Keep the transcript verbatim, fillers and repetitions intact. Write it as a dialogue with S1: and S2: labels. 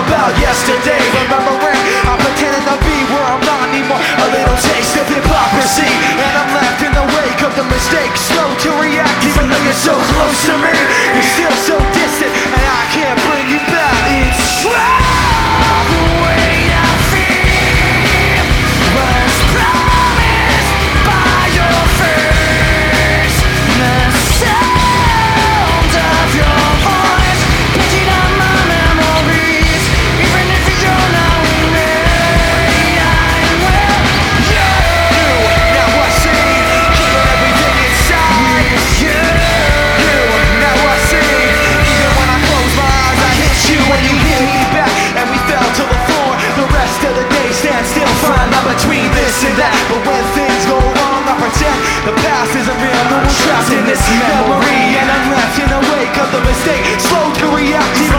S1: about yesterday. Remembering I'm pretending to be where I'm not anymore. A little taste of hypocrisy, and I'm left in the wake of the mistake. Slow to react even though you're so close to me. You're still so distant and I can't bring you back. It's true. The way I feel was promised by your face. The sound of your voice picking up my memories. Even if you're not with me, I will. You, now I see, keeping everything inside. You, you, now I see. Even when I close my eyes, I hit you when you hit me back, and we fell to the floor. The rest of the day stand still, fine, not between this and that. But when things go wrong, I pretend the past isn't real. No, we're trapped in this memory, and I'm left in the wake of the mistake. Slow to react.